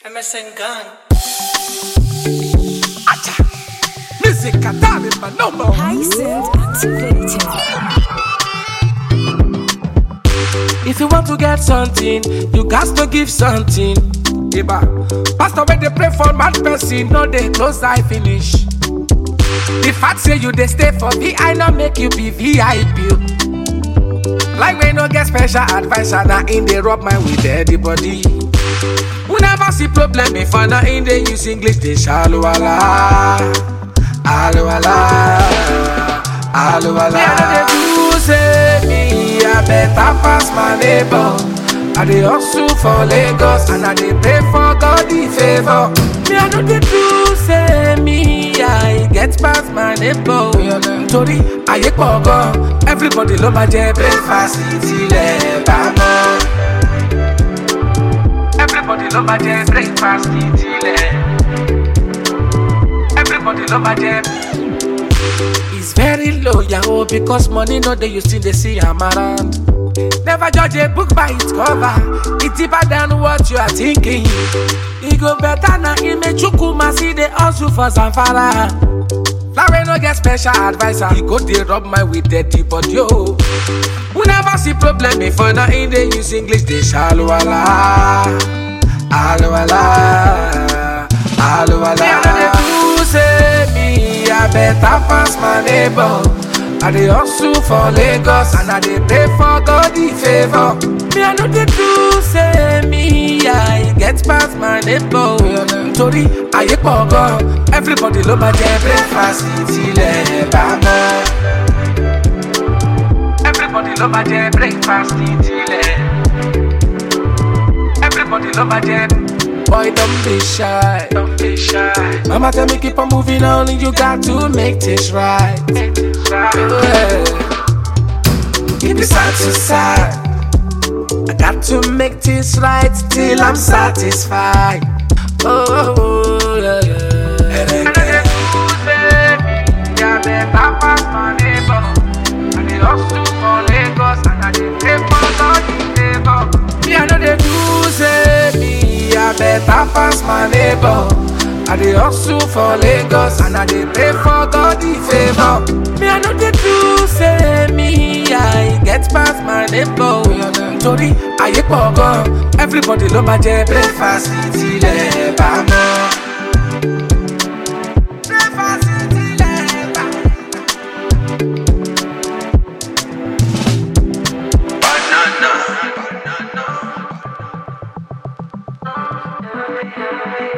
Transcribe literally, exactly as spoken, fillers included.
M S N Gang. Acha. Music Katari, but no more. Hyacinth activated. If you want to get something, you got to give something. Iba. Pastor, when they pray for mad person, no they close eye finish. The fact say you they stay for V I, not make you be V I P. Like we no get special advisor, now in they rub my with everybody. We never see problem if I not in they use English, they shallow ala, alo ala, alo ala. Me I know they do say me I better pass my neighbor. I dey hustle for Lagos and I dey pray for God the favor. Me I know they do say me I get past my neighbor. Tori ayé pọ̀ gan, everybody ló máa jẹ breakfast tilẹ̀ bá mọ́. Everybody ló máa jẹ breakfast tilẹ̀. Everybody ló máa jẹ. It's very low, yahoo, because money no dey you still dey see am around. Never judge a book by its cover. It's deeper than what you are thinking. It go better na Imechukwu see the hustle for Zamfara. Larry no get special advisor. He go dey rub my with dirty body yo. We never see problem before now in they use English they shallow ala, alo ala, alo ala. Me I know they do say me I better pass my neighbor. I dey hustle for Lagos and I dey pray for God the favor. Me I know they do say me I get past my neighbor. Tori ayé pọ̀ gan, everybody ló máa jẹ breakfast tilẹ̀ bá mọ́. Everybody ló máa jẹ breakfast tilẹ̀. Everybody ló máa jẹ. Boy, don't be shy, don't be shy. Mama tell me keep on moving on, and you got to make this right. Make this right. Yeah. Keep it side to side. I got to make this right till I'm satisfied. Oh, oh, oh yeah, yeah. And I get to say me, yeah, better pass my neighbor. I dey hustle for Lagos and I dey pray for God the favor. Me I know they do say me I better pass my neighbor. I dey hustle for Lagos and I dey pray for God the favor. Me I know they do say me I get past my neighbor. Tori ayé pọ̀ gan, everybody ló máa jẹ breakfast tilẹ̀ bá mọ́. Breakfast tilẹ̀ bá mọ́. Banana. Banana.